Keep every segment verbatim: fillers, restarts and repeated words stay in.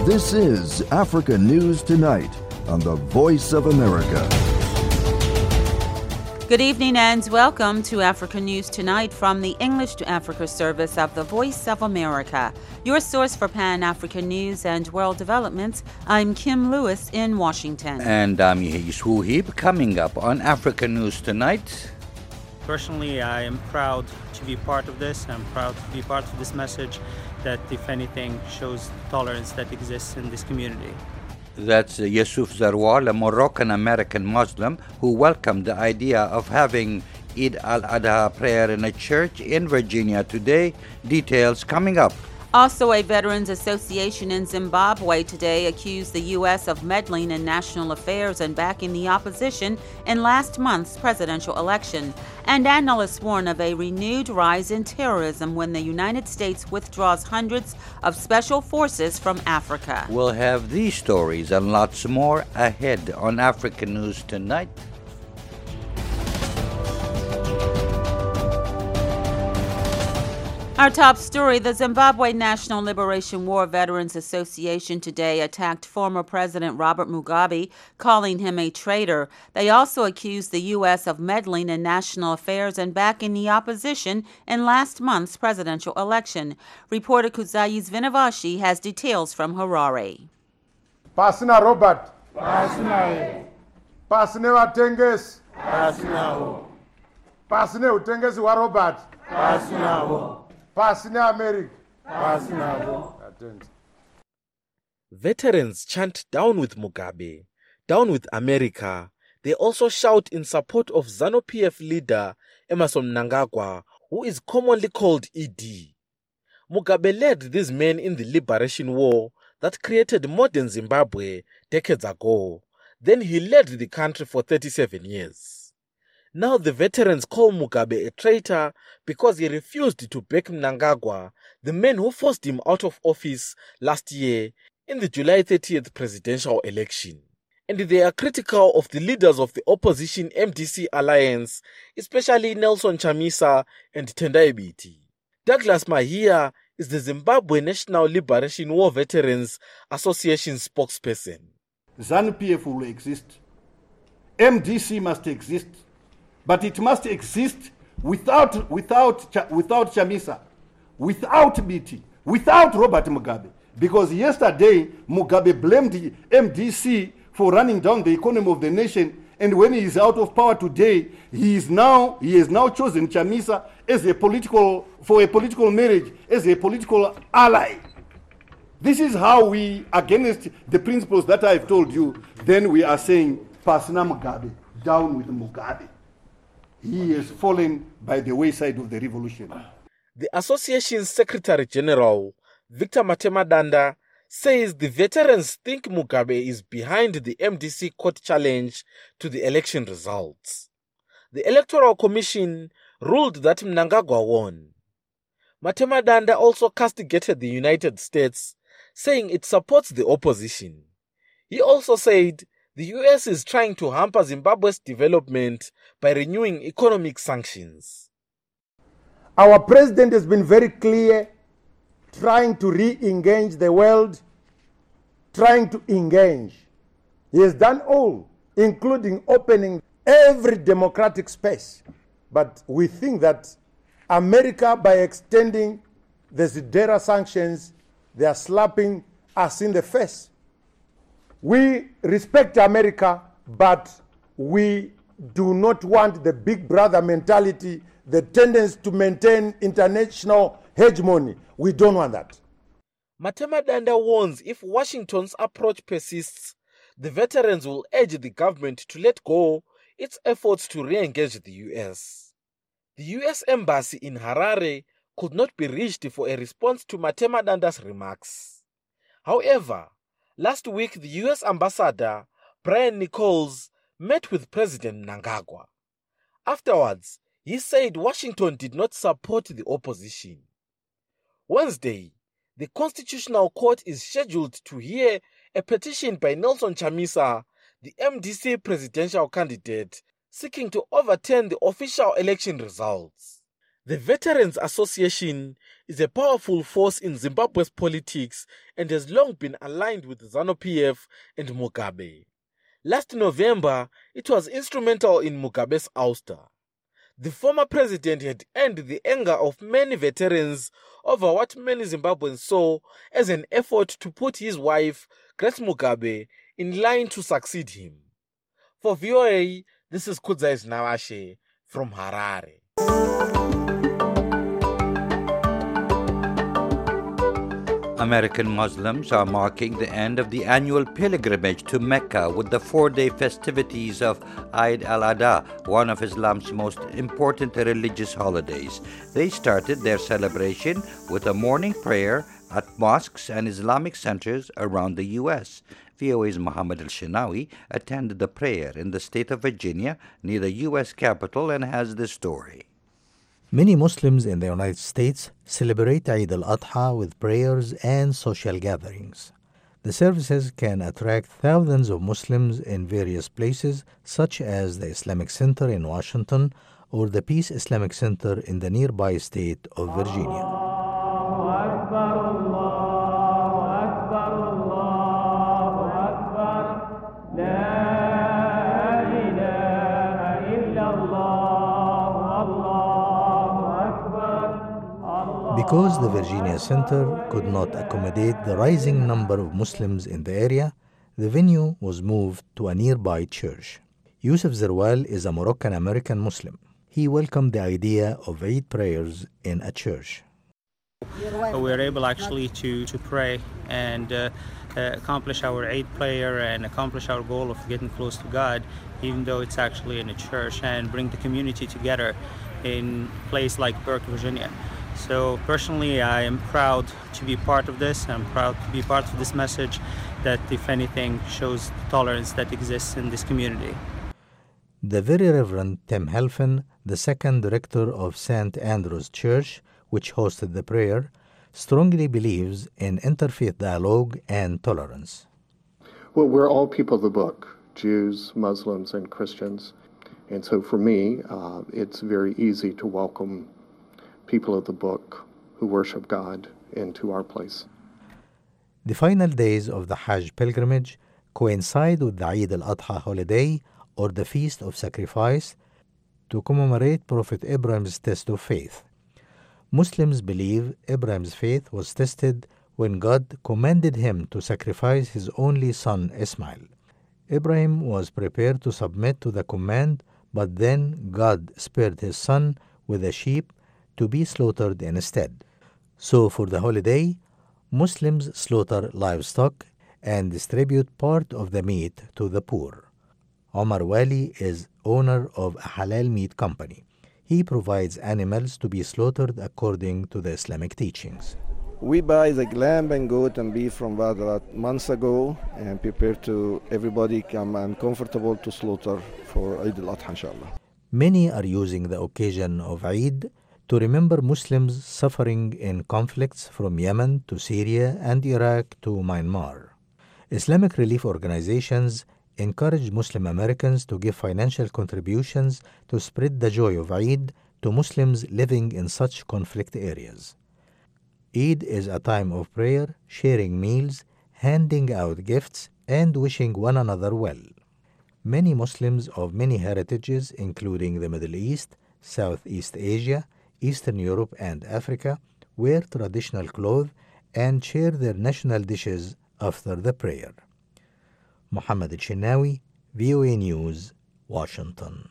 This is Africa News Tonight on the Voice of America. Good evening and welcome to Africa News Tonight from the English to Africa service of the Voice of America, your source for Pan-African news and world developments. I'm Kim Lewis in Washington. And I'm Yishu Heap. Coming up on Africa News Tonight. Personally, I am proud to be part of this. I'm proud to be part of this message that, if anything, shows tolerance that exists in this community. That's Yusuf Zarwal, a Moroccan-American Muslim who welcomed the idea of having Eid al-Adha prayer in a church in Virginia today. Details coming up. Also, a Veterans Association in Zimbabwe today accused the U S of meddling in national affairs and backing the opposition in last month's presidential election. And analysts warn of a renewed rise in terrorism when the United States withdraws hundreds of special forces from Africa. We'll have these stories and lots more ahead on Africa News Tonight. Our top story, the Zimbabwe National Liberation War Veterans Association today attacked former President Robert Mugabe, calling him a traitor. They also accused the U S of meddling in national affairs and backing the opposition in last month's presidential election. Reporter Kuzayi Zvinavashi has details from Harare. Pasina Robert. Pasina. Pasina Watengesi. Pasina. Pasina Utengesi wa Robert. Pasina. Veterans chant down with Mugabe, down with America. They also shout in support of ZANU-P F leader Emmerson Mnangagwa, who is commonly called E D. Mugabe led these men in the liberation war that created modern Zimbabwe decades ago. Then he led the country for thirty-seven years. Now the veterans call Mugabe a traitor because he refused to back Mnangagwa, the man who forced him out of office last year in the July thirtieth presidential election. And they are critical of the leaders of the opposition M D C alliance, especially Nelson Chamisa and Tendai Biti. Douglas Mahia is the Zimbabwe National Liberation War Veterans Association spokesperson. ZANU-P F will exist. M D C must exist. But it must exist without, without, without Chamisa, without B T, without Robert Mugabe. Because yesterday, Mugabe blamed the M D C for running down the economy of the nation. And when he is out of power today, he is now he has now chosen Chamisa as a political for a political marriage, as a political ally. This is how we, against the principles that I've told you, then we are saying, Pasina Mugabe, down with Mugabe. He has fallen by the wayside of the revolution. The association's Secretary General, Victor Matemadanda, says the veterans think Mugabe is behind the M D C court challenge to the election results. The Electoral Commission ruled that Mnangagwa won. Matemadanda also castigated the United States, saying it supports the opposition. He also said the U S is trying to hamper Zimbabwe's development by renewing economic sanctions. Our president has been very clear, trying to re-engage the world, trying to engage. He has done all, including opening every democratic space. But we think that America, by extending the Zidera sanctions, they are slapping us in the face. We respect America, but we do not want the big brother mentality, the tendency to maintain international hegemony. We don't want that. Matemadanda warns if Washington's approach persists, the veterans will urge the government to let go its efforts to re-engage the U S. The U S Embassy in Harare could not be reached for a response to Matemadanda's remarks. However, last week the U S Ambassador, Brian Nichols, met with President Mnangagwa. Afterwards, he said Washington did not support the opposition. Wednesday, the Constitutional Court is scheduled to hear a petition by Nelson Chamisa, the M D C presidential candidate, seeking to overturn the official election results. The Veterans Association is a powerful force in Zimbabwe's politics and has long been aligned with ZANU-P F and Mugabe. Last November, it was instrumental in Mugabe's ouster. The former president had earned the anger of many veterans over what many Zimbabweans saw as an effort to put his wife, Grace Mugabe, in line to succeed him. For V O A, this is Kudza Nawashe from Harare. American Muslims are marking the end of the annual pilgrimage to Mecca with the four-day festivities of Eid al-Adha, one of Islam's most important religious holidays. They started their celebration with a morning prayer at mosques and Islamic centers around the U S V O A's Mohammed Al-Shinawi attended the prayer in the state of Virginia near the U S Capitol and has this story. Many Muslims in the United States celebrate Eid al-Adha with prayers and social gatherings. The services can attract thousands of Muslims in various places, such as the Islamic Center in Washington or the Peace Islamic Center in the nearby state of Virginia. Because the Virginia Center could not accommodate the rising number of Muslims in the area, the venue was moved to a nearby church. Yusuf Zerwal is a Moroccan-American Muslim. He welcomed the idea of Eid prayers in a church. We were able actually to, to pray and uh, uh, accomplish our Eid prayer and accomplish our goal of getting close to God, even though it's actually in a church, and bring the community together in a place like Burke, Virginia. So personally, I am proud to be part of this. I'm proud to be part of this message that, if anything, shows the tolerance that exists in this community. The Very Reverend Tim Helfen, the second director of Saint Andrew's Church, which hosted the prayer, strongly believes in interfaith dialogue and tolerance. Well, we're all people of the book, Jews, Muslims, and Christians. And so for me, uh, it's very easy to welcome people of the book who worship God into our place. The final days of the Hajj pilgrimage coincide with the Eid al-Adha holiday, or the Feast of Sacrifice, to commemorate Prophet Abraham's test of faith. Muslims believe Abraham's faith was tested when God commanded him to sacrifice his only son Ismail. Abraham was prepared to submit to the command, but then God spared his son with a sheep to be slaughtered instead. So for the holiday, Muslims slaughter livestock and distribute part of the meat to the poor. Omar Wali is owner of a halal meat company. He provides animals to be slaughtered according to the Islamic teachings. We buy the lamb and goat and beef from Badrat months ago and prepare to everybody come and comfortable to slaughter for Eid al-Adha, inshallah. Many are using the occasion of Eid to remember Muslims suffering in conflicts from Yemen to Syria and Iraq to Myanmar. Islamic relief organizations encourage Muslim Americans to give financial contributions to spread the joy of Eid to Muslims living in such conflict areas. Eid is a time of prayer, sharing meals, handing out gifts, and wishing one another well. Many Muslims of many heritages, including the Middle East, Southeast Asia, Eastern Europe, and Africa, wear traditional clothes and share their national dishes after the prayer. Mohammed Al-Shinawi, V O A News, Washington.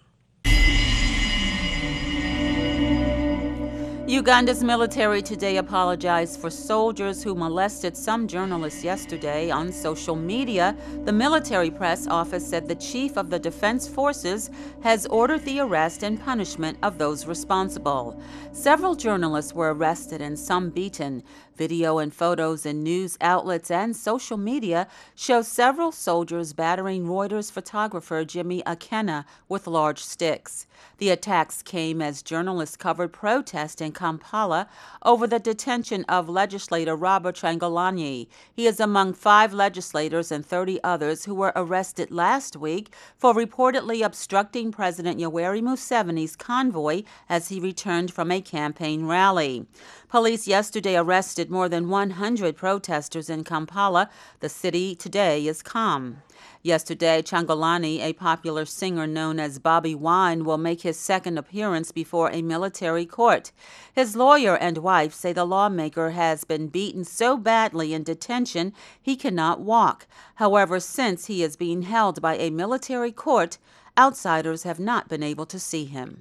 Uganda's military today apologized for soldiers who molested some journalists yesterday on social media. The military press office said the chief of the defense forces has ordered the arrest and punishment of those responsible. Several journalists were arrested and some beaten. Video and photos in news outlets and social media show several soldiers battering Reuters photographer Jimmy Akena with large sticks. The attacks came as journalists covered protests and Kampala over the detention of legislator Robert Kyagulanyi. He is among five legislators and thirty others who were arrested last week for reportedly obstructing President Yoweri Museveni's convoy as he returned from a campaign rally. Police yesterday arrested more than one hundred protesters in Kampala. The city today is calm. Yesterday, Kyagulanyi, a popular singer known as Bobby Wine, will make his second appearance before a military court. His lawyer and wife say the lawmaker has been beaten so badly in detention he cannot walk. However, since he is being held by a military court, outsiders have not been able to see him.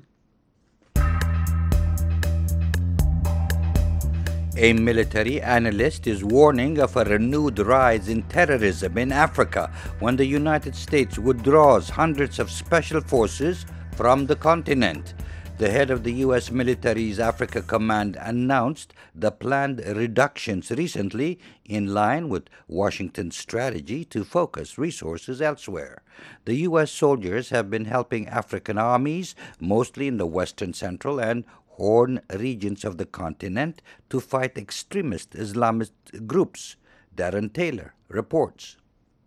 A military analyst is warning of a renewed rise in terrorism in Africa when the United States withdraws hundreds of special forces from the continent. The head of the U S military's Africa Command announced the planned reductions recently in line with Washington's strategy to focus resources elsewhere. The U S soldiers have been helping African armies, mostly in the western, central, and Horn regions of the continent, to fight extremist Islamist groups. Darren Taylor reports.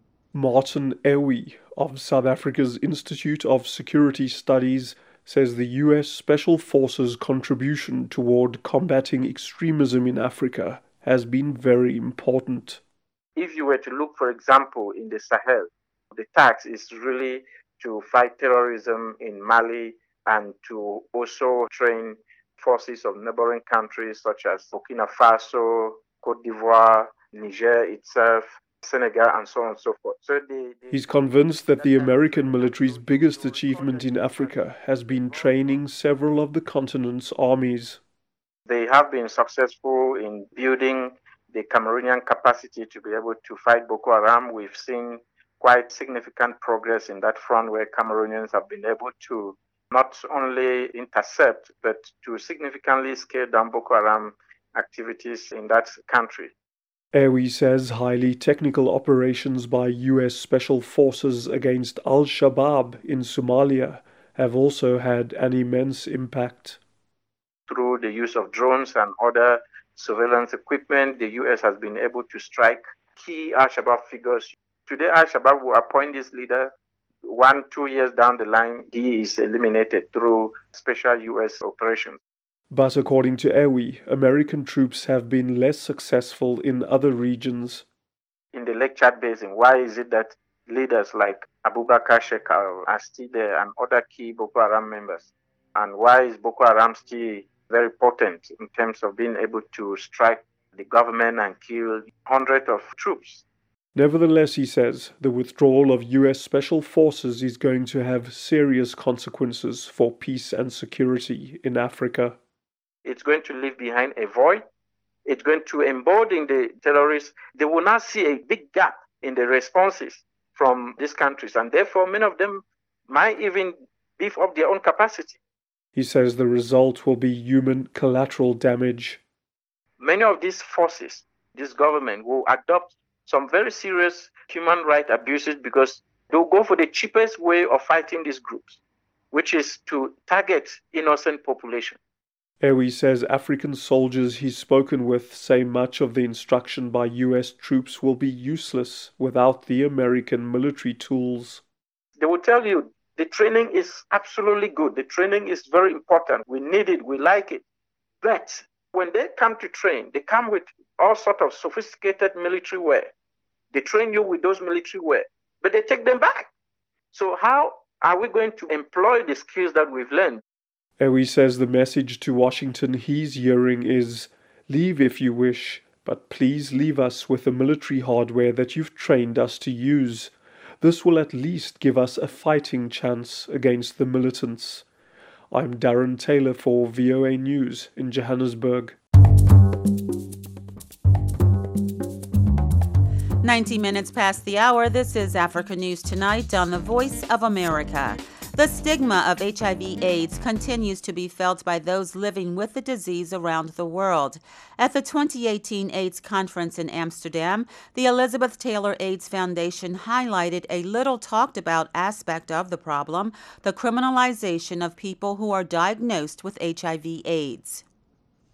Martin Ewi of South Africa's Institute of Security Studies says the U S Special Forces' contribution toward combating extremism in Africa has been very important. If you were to look, for example, in the Sahel, the task is really to fight terrorism in Mali and to also train forces of neighboring countries such as Burkina Faso, Cote d'Ivoire, Niger itself, Senegal, and so on and so forth. So they, they He's convinced that the American military's biggest achievement in Africa has been training several of the continent's armies. They have been successful in building the Cameroonian capacity to be able to fight Boko Haram. We've seen quite significant progress in that front where Cameroonians have been able to not only intercept, but to significantly scale down Boko Haram activities in that country. Ewi says highly technical operations by U S Special Forces against Al-Shabaab in Somalia have also had an immense impact. Through the use of drones and other surveillance equipment, the U S has been able to strike key Al-Shabaab figures. Today, Al-Shabaab will appoint this leader. One, two years down the line, he is eliminated through special U S operations. But according to Ewi, American troops have been less successful in other regions. In the Lake Chad Basin, why is it that leaders like Abubakar Shekau are still there and other key Boko Haram members? And why is Boko Haram still very potent in terms of being able to strike the government and kill hundreds of troops? Nevertheless, he says, the withdrawal of U S Special Forces is going to have serious consequences for peace and security in Africa. It's going to leave behind a void. It's going to embolden the terrorists. They will now see a big gap in the responses from these countries, and therefore many of them might even beef up their own capacity. He says the result will be human collateral damage. Many of these forces, this government, will adopt some very serious human rights abuses because they'll go for the cheapest way of fighting these groups, which is to target innocent population. Ewi says African soldiers he's spoken with say much of the instruction by U S troops will be useless without the American military tools. They will tell you the training is absolutely good. The training is very important. We need it. We like it. But when they come to train, they come with all sorts of sophisticated military wear. They train you with those military wear, but they take them back. So how are we going to employ the skills that we've learned? Ewi says the message to Washington he's hearing is, leave if you wish, but please leave us with the military hardware that you've trained us to use. This will at least give us a fighting chance against the militants. I'm Darren Taylor for V O A News in Johannesburg. ninety minutes past the hour, this is Africa News Tonight on the Voice of America. The stigma of H I V AIDS continues to be felt by those living with the disease around the world. At the twenty eighteen AIDS conference in Amsterdam, the Elizabeth Taylor AIDS Foundation highlighted a little talked about aspect of the problem, the criminalization of people who are diagnosed with H I V AIDS.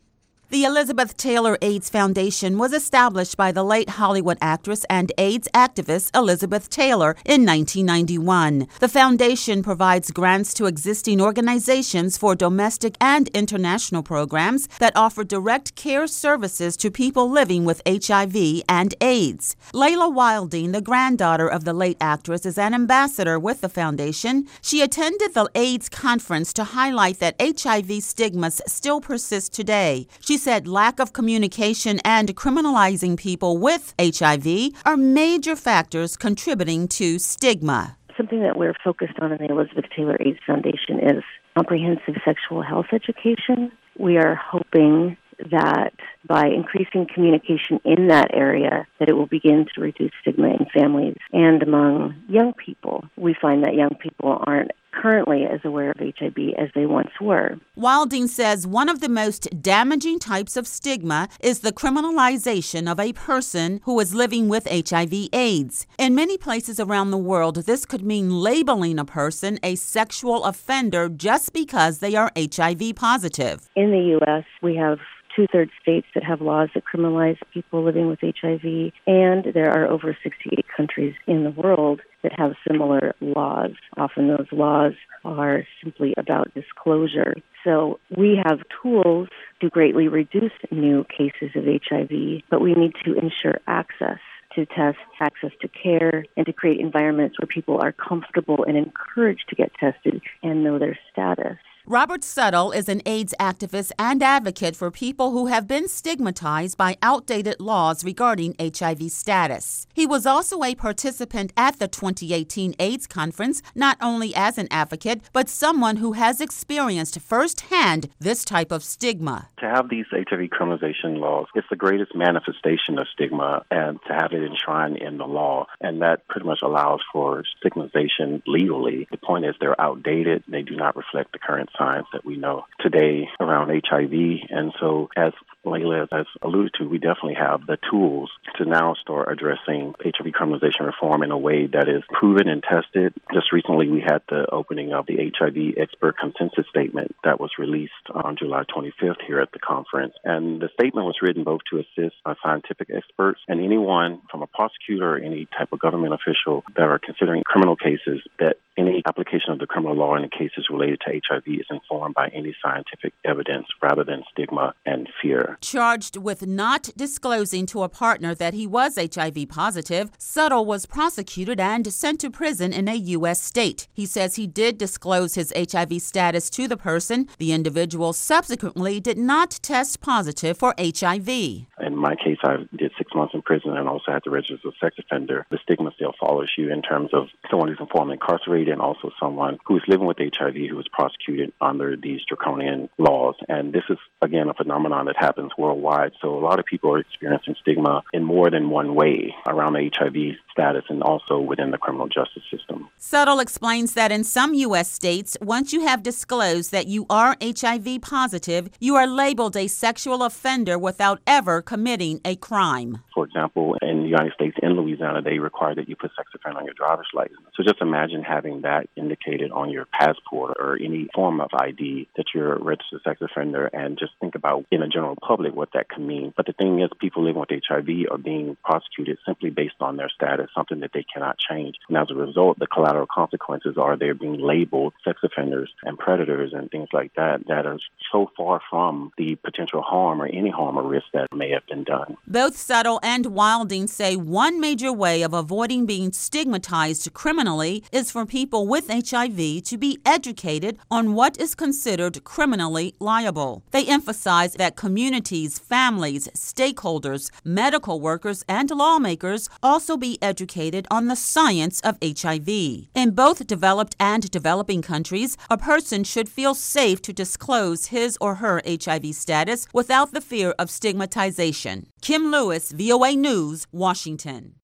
The Elizabeth Taylor AIDS Foundation was established by the late Hollywood actress and AIDS activist Elizabeth Taylor in nineteen ninety-one. The foundation provides grants to existing organizations for domestic and international programs that offer direct care services to people living with H I V and AIDS. Layla Wilding, the granddaughter of the late actress, is an ambassador with the foundation. She attended the AIDS conference to highlight that H I V stigmas still persist today. She said lack of communication and criminalizing people with H I V are major factors contributing to stigma. Something that we're focused on in the Elizabeth Taylor AIDS Foundation is comprehensive sexual health education. We are hoping that by increasing communication in that area, that it will begin to reduce stigma in families and among young people. We find that young people aren't currently as aware of H I V as they once were. Wilding says one of the most damaging types of stigma is the criminalization of a person who is living with H I V AIDS. In many places around the world, this could mean labeling a person a sexual offender just because they are H I V positive. In the U S, we have two-thirds states that have laws that criminalize people living with H I V, and there are over sixty-eight countries in the world that have similar laws. Often those laws are simply about disclosure. So we have tools to greatly reduce new cases of H I V, but we need to ensure access to tests, access to care, and to create environments where people are comfortable and encouraged to get tested and know their status. Robert Suttle is an AIDS activist and advocate for people who have been stigmatized by outdated laws regarding H I V status. He was also a participant at the twenty eighteen AIDS conference, not only as an advocate, but someone who has experienced firsthand this type of stigma. To have these H I V criminalization laws, it's the greatest manifestation of stigma, and to have it enshrined in the law, and that pretty much allows for stigmatization legally. The point is they're outdated. They do not reflect the current science that we know today around H I V. And so, as Layla has alluded to, we definitely have the tools to now start addressing H I V criminalization reform in a way that is proven and tested. Just recently, we had the opening of the H I V expert consensus statement that was released on July twenty-fifth here at the conference. And the statement was written both to assist uh, scientific experts and anyone from a prosecutor or any type of government official that are considering criminal cases, that any application of the criminal law in the cases related to H I V is informed by any scientific evidence rather than stigma and fear. Charged with not disclosing to a partner that he was H I V positive, Suttle was prosecuted and sent to prison in a U S state. He says he did disclose his H I V status to the person. The individual subsequently did not test positive for H I V. In my case, I did six months in prison and also had to register as a sex offender. The stigma still follows you in terms of someone who's informed incarcerated and also someone who is living with H I V who was prosecuted under these draconian laws. And this is, again, a phenomenon that happens worldwide. So a lot of people are experiencing stigma in more than one way around the H I V status and also within the criminal justice system. Suttle explains that in some U S states, once you have disclosed that you are H I V positive, you are labeled a sexual offender without ever committing a crime. For example, in the United States, in Louisiana, they require that you put sex offender on your driver's license. So just imagine having that indicated on your passport or any form of I D that you're a registered sex offender, and just think about in the general public what that can mean. But the thing is, people living with H I V are being prosecuted simply based on their status, something that they cannot change. And as a result, the collateral consequences are they're being labeled sex offenders and predators and things like that that are so far from the potential harm or any harm or risk that may have been done. Both Suttle and Wilding say one major way of avoiding being stigmatized criminally is for people with H I V to be educated on what is considered criminally liable. They emphasize that communities, families, stakeholders, medical workers, and lawmakers also be educated on the science of H I V. In both developed and developing countries, a person should feel safe to disclose his or her H I V status without the fear of stigmatization. Kim Lewis, V O A News, Washington.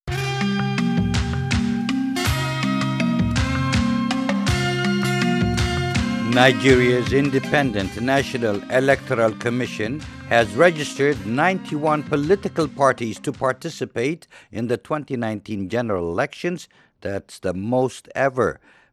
Nigeria's Independent National Electoral Commission has registered ninety-one political parties to participate in the twenty nineteen general elections. That's the most ever.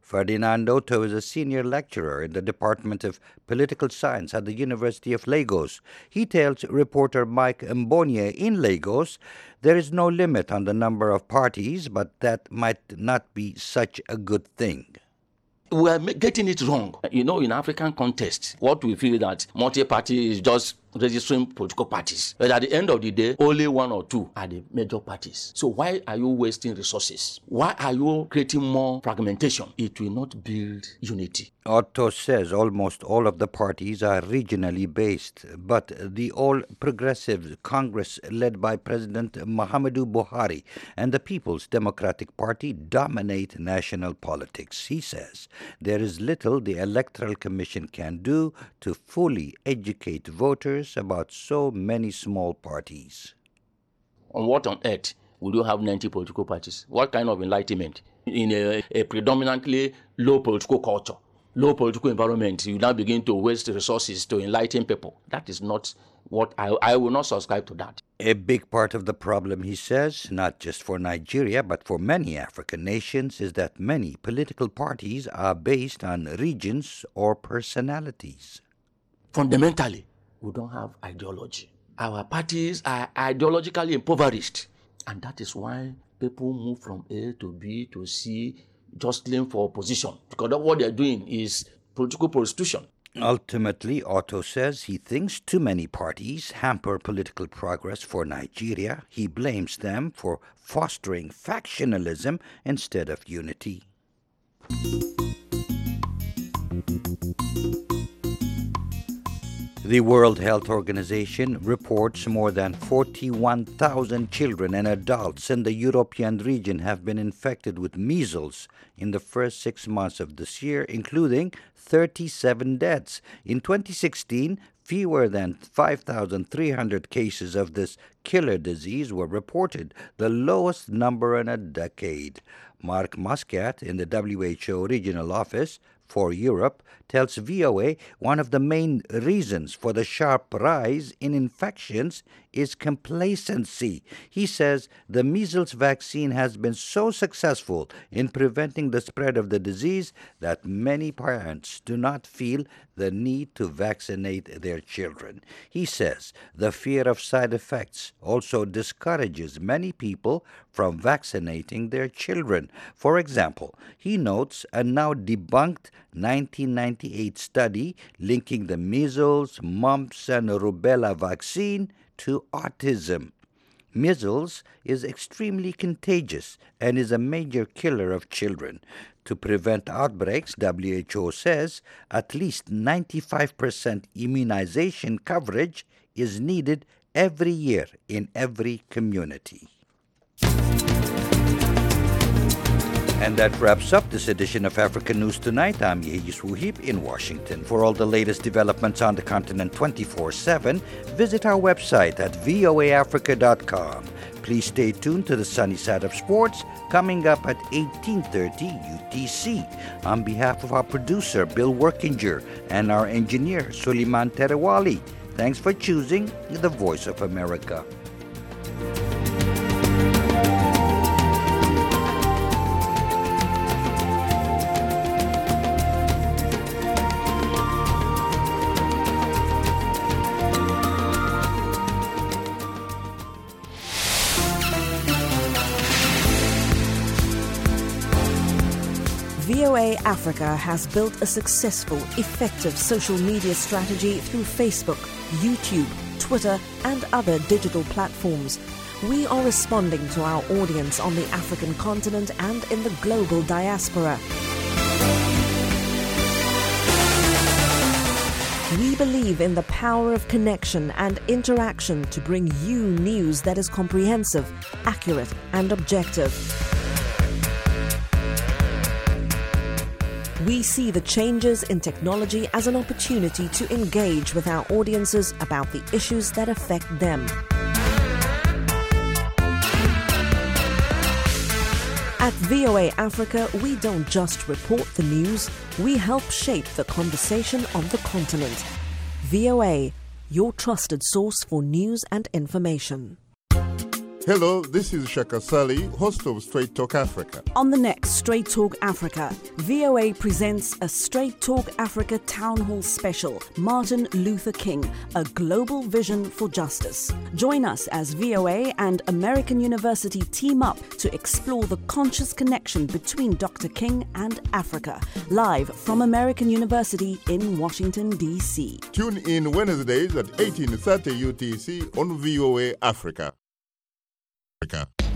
Ferdinand Otto is a senior lecturer in the Department of Political Science at the University of Lagos. He tells reporter Mike Mbonye in Lagos there is no limit on the number of parties, but that might not be such a good thing. We are getting it wrong. You know, in African context, what we feel that multi-party is just registering political parties. But at the end of the day, only one or two are the major parties. So why are you wasting resources? Why are you creating more fragmentation? It will not build unity. Otto says almost all of the parties are regionally based, but the All Progressive Congress led by President Muhammadu Buhari and the People's Democratic Party dominate national politics. He says there is little the Electoral Commission can do to fully educate voters about so many small parties. On what on earth would you have ninety political parties? What kind of enlightenment? In a, a predominantly low political culture, low political environment, you now begin to waste resources to enlighten people. That is not what I, I will not subscribe to that. A big part of the problem, he says, not just for Nigeria, but for many African nations, is that many political parties are based on regions or personalities. Fundamentally, we don't have ideology. Our parties are ideologically impoverished. And that is why people move from A to B to C, jostling for position. Because what they're doing is political prostitution. Ultimately, Otto says he thinks too many parties hamper political progress for Nigeria. He blames them for fostering factionalism instead of unity. The World Health Organization reports more than forty-one thousand children and adults in the European region have been infected with measles in the first six months of this year, including thirty-seven deaths. In twenty sixteen, fewer than five thousand three hundred cases of this killer disease were reported, the lowest number in a decade. Mark Muscat in the W H O Regional Office for Europe tells V O A one of the main reasons for the sharp rise in infections is complacency. He says the measles vaccine has been so successful in preventing the spread of the disease that many parents do not feel the need to vaccinate their children. He says the fear of side effects also discourages many people from vaccinating their children. For example, he notes a now debunked nineteen ninety-eight study linking the measles, mumps, and rubella vaccine to autism. Measles is extremely contagious and is a major killer of children. To prevent outbreaks, W H O says at least ninety-five percent immunization coverage is needed every year in every community. And that wraps up this edition of African News Tonight. I'm Yehis Wuhib in Washington. For all the latest developments on the continent twenty-four seven, visit our website at voa africa dot com. Please stay tuned to the Sunny Side of Sports, coming up at eighteen thirty U T C. On behalf of our producer, Bill Workinger, and our engineer, Suleiman Terewali, thanks for choosing the Voice of America. V O A Africa has built a successful, effective social media strategy through Facebook, YouTube, Twitter, and other digital platforms. We are responding to our audience on the African continent and in the global diaspora. We believe in the power of connection and interaction to bring you news that is comprehensive, accurate, and objective. We see the changes in technology as an opportunity to engage with our audiences about the issues that affect them. At V O A Africa, we don't just report the news, we help shape the conversation on the continent. V O A, your trusted source for news and information. Hello, this is Shaka Sali, host of Straight Talk Africa. On the next Straight Talk Africa, V O A presents a Straight Talk Africa Town Hall special, Martin Luther King, A Global Vision for Justice. Join us as V O A and American University team up to explore the conscious connection between Doctor King and Africa, live from American University in Washington, D C. Tune in Wednesdays at eighteen thirty U T C on V O A Africa. Africa.